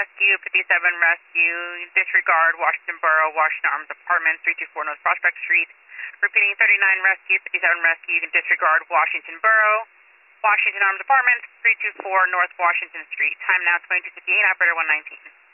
Rescue, 57 Rescue, disregard Washington Borough, Washington Arms Apartments, 324 North Prospect Street. Repeating 39 Rescue, 57 Rescue, you can disregard Washington Borough, Washington Arms Apartments, 324 North Washington Street. Time now 22:58, operator 119.